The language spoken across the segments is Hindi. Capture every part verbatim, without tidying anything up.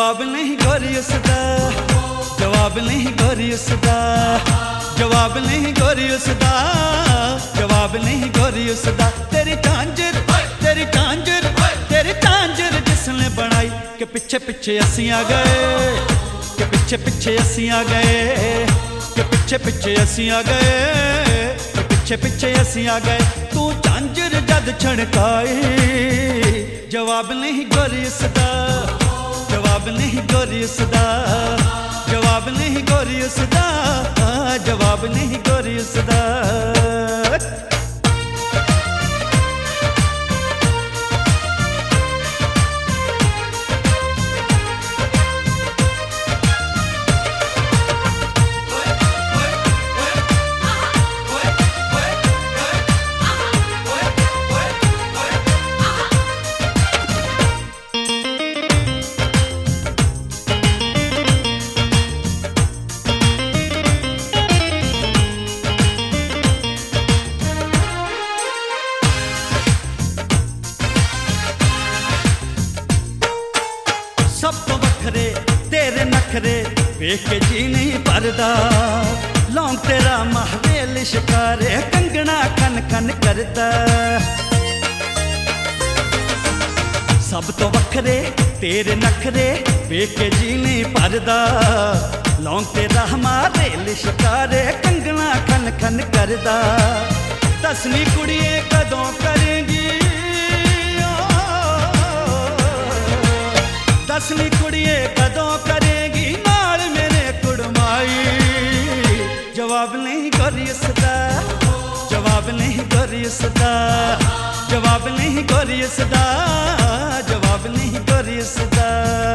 जवाब नहीं गोरी उसदा, जवाब नहीं गोरी उसदा, जवाब नहीं गोरी उसदा, जवाब नहीं गोरी उसदा। तेरी झांझर तेरी झांझर तेरी झांझर जिसने बनाई के पिछे पिछे असी आ गए, के पिछे पिछे असी आ गए, के पिछे पिछे असी आ गए, के पिछे पिछे असी आ गए। तू झांझर जद छड़काई जवाब नहीं गोरी उसदा, जवाब नहीं गोरी उसदा, जवाब नहीं गोरी उसदा, जवाब नहीं गोरी उसदा। सब तो वखरे तेरे नखरे वेख के जी नहीं भरदा, लौंग तेरा महवेल शिकारे कंगना कन कन करदा। सब तो वखरे तेरे नखरे वेख के जी नहीं भरदा, लौंग तेरा महवेल शिकारे कंगना कन कन करदा। दसवीं कुड़िए कदों करेंगी, दसवीं कुड़िए कदों करेगी नाल मेरे कुड़माई। जवाब नहीं गोरी उसदा, जवाब नहीं गोरी उसदा, जवाब नहीं गोरी उसदा, जवाब नहीं गोरी उसदा।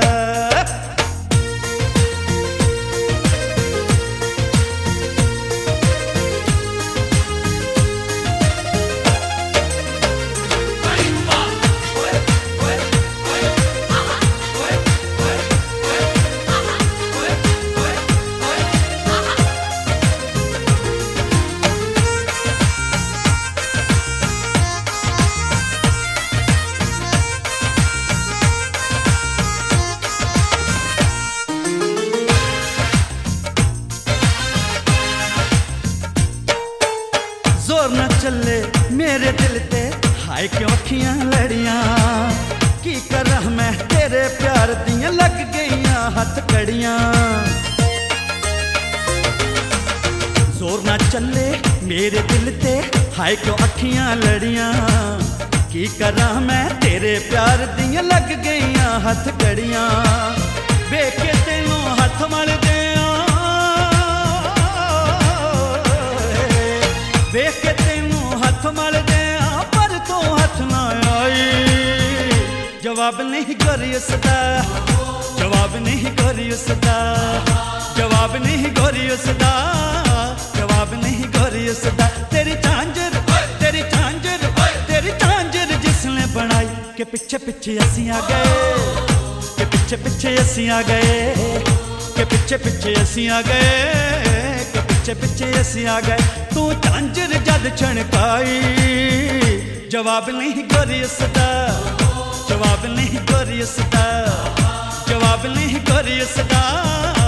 जोर न चले मेरे दिल ते हाय क्यों अखियां लड़ियां, की करह मैं तेरे प्यार दियां लग गईयां हथ कड़ियां। जोर न चले मेरे दिल ते हाय क्यों अखियां लड़ियां, की करह मैं तेरे प्यार दियां लग गईयां हथ कड़ियां। वेख के तेनों हथ मल दियां, वेख के तेनों हथ मल दिया पर तू हथ ना आई। जवाब नहीं गोरी उसदा, जवाब नहीं गोरी उसदा, जवाब नहीं गोरी उसदा, जवाब नहीं गोरी उसदा। तेरी झांझर तेरी झांझर तेरी झांझर जिसने बनाई के पिछे पिछे असी आ गए, के पिछे पिछे असी आ गए, के पिछे पिछे असी आ गए, के पिछे पिछे असी आ गए। तू झांझर जद छणकाई जवाब नहीं गोरी उसदा, जवाब नहीं गोरी उसदा, जवाब नहीं गोरी उसदा।